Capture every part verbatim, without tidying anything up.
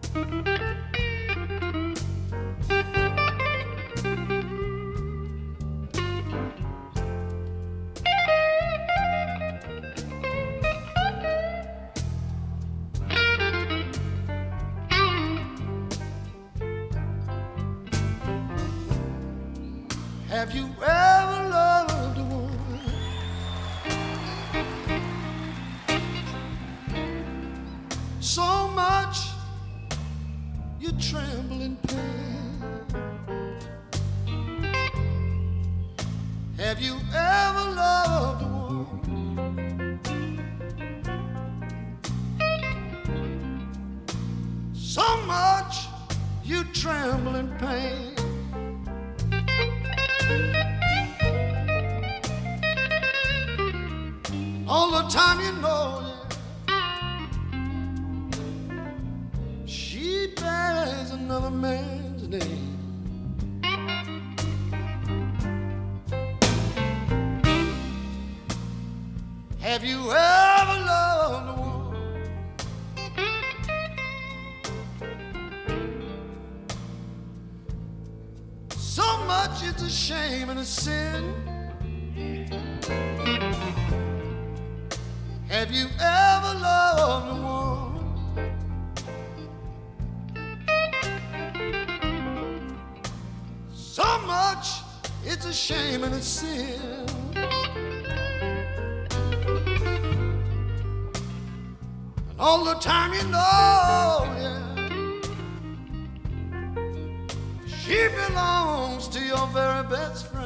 Have you ever loved a woman so much you tremble in pain? Have you ever loved a woman so much you tremble in pain? All the time you know that she bears another man's name. Have you ever loved a woman so much it's a shame and a sin? Have you ever loved a woman so much it's a shame and a sin? And all the time you know, yeah, she belongs to your very best friend.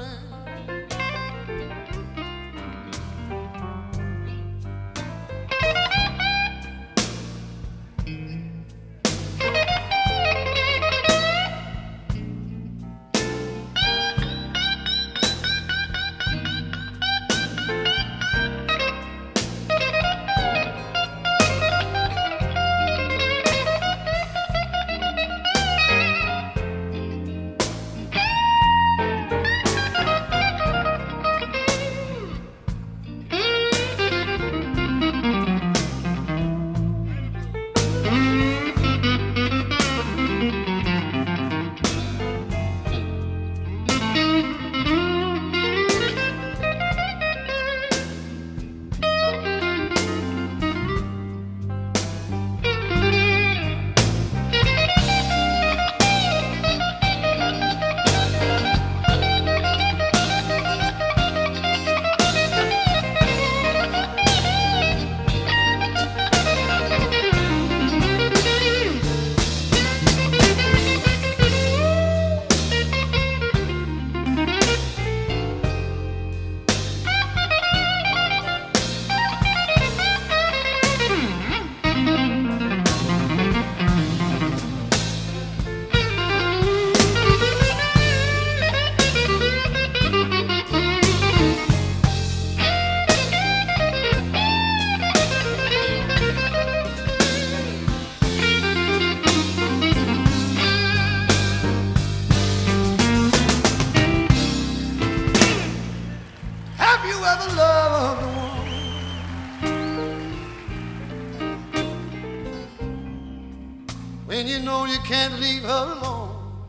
When you know you can't leave her alone.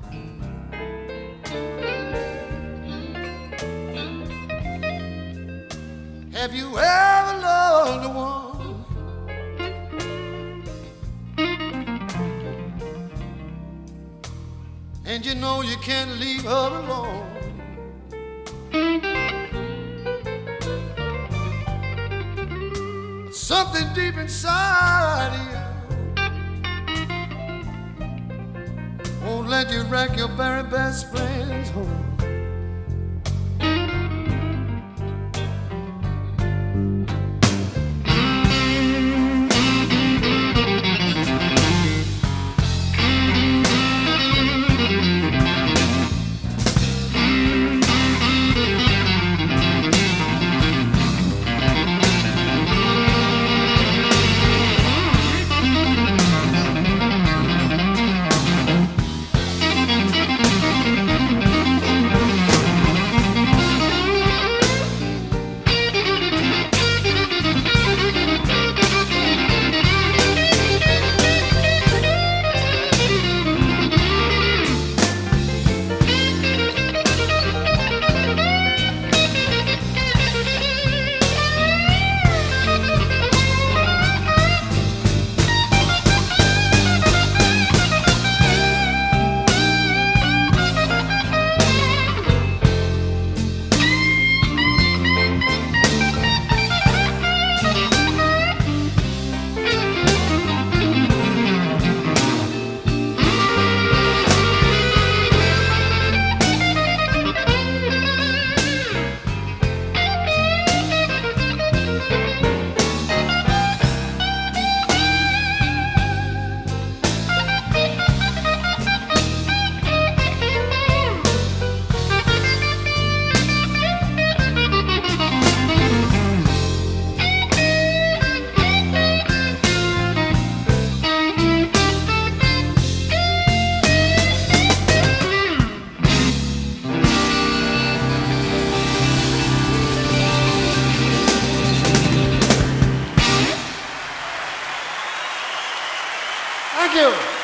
Have you ever loved a woman and you know you can't leave her alone? Something deep inside of you won't let you wreck your very best friend's home. you.